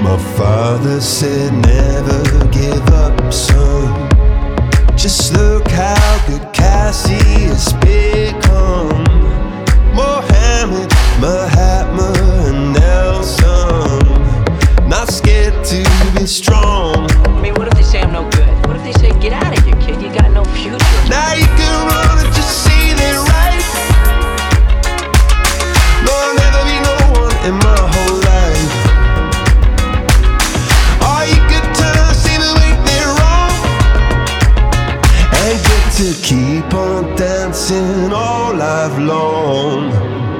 My father said never give up, son. Just look how good Cassie has become. Mohammed, Mahatma and Nelson, not scared to be strong. I mean, what if they say I'm no good? What if they say, get out of here, kid, you got no future? Now you can run and just see it right. No, I'll never be no one in my whole life. Or you could turn, see the way they're wrong, and get to keep on dancing all life long.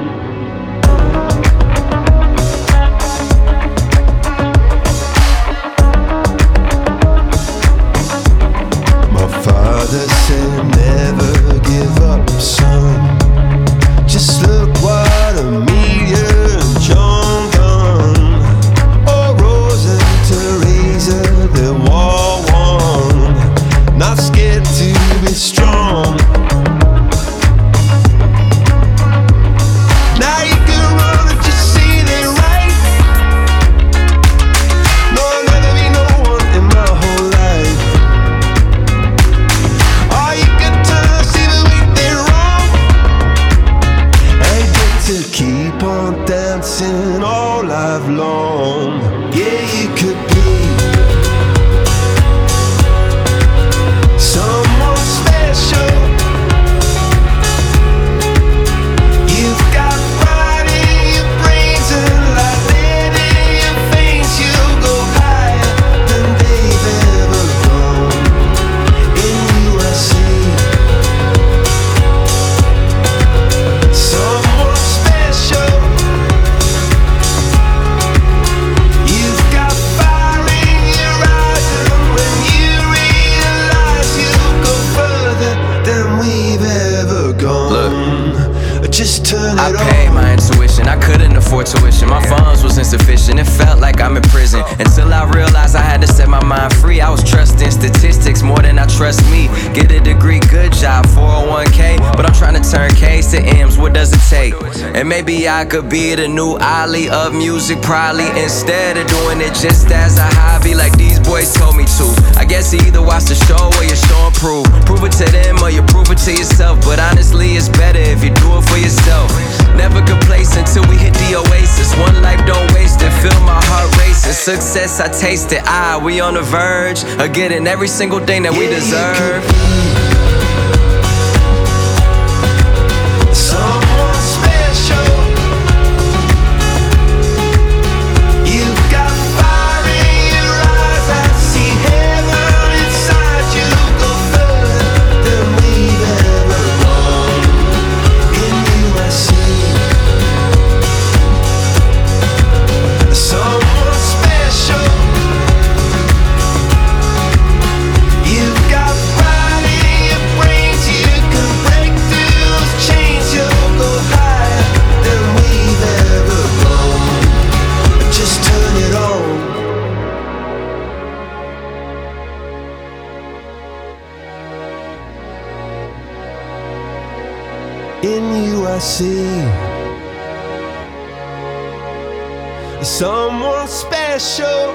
Father said never give up, son. Just look what Amelia and John done. Oh, Rose and Teresa, they're all one, not scared to be strong. Now you can run and just see it right. No, I'll never be no one in my whole life. To keep on dancing all life long. Yeah, you could be someone special. You've got pride in your brains and like lead in your veins. You'll go higher than they've ever gone. In you I see someone special. You've got fire in your eyes, and when you realize you'll go further than we've ever gone. Look, just turn it on. I paid my intuition, I couldn't afford tuition. My funds was insufficient, it felt like I'm in prison. Until I realized I had to set my mind free. I was trusting statistics more than I trust me. Get a degree, good job, 401k. But I'm trying to turn K's to M's, what does it take? And maybe I could be the new Ali of music, probably, instead of doing it just as a hobby like these boys told me to. I guess you either watch the show or you show and prove. Prove it to them or you prove it to yourself. But honestly, it's better if you do it for yourself. Never complacent till we hit the oasis. One life, don't waste it, feel my heart racing. Success, I taste it, we on the verge of getting every single thing that we deserve. Someone special. You've got fire in your eyes, I see heaven inside you. Go further than we've ever gone. In you I see someone special. You've got pride in your brains, you can break through those chains. You'll go higher than we've ever gone. Just turn it on. In you I see someone special.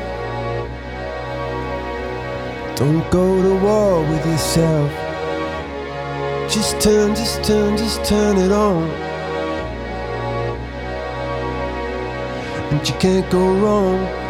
Don't go to war with yourself. Just turn it on. And you can't go wrong.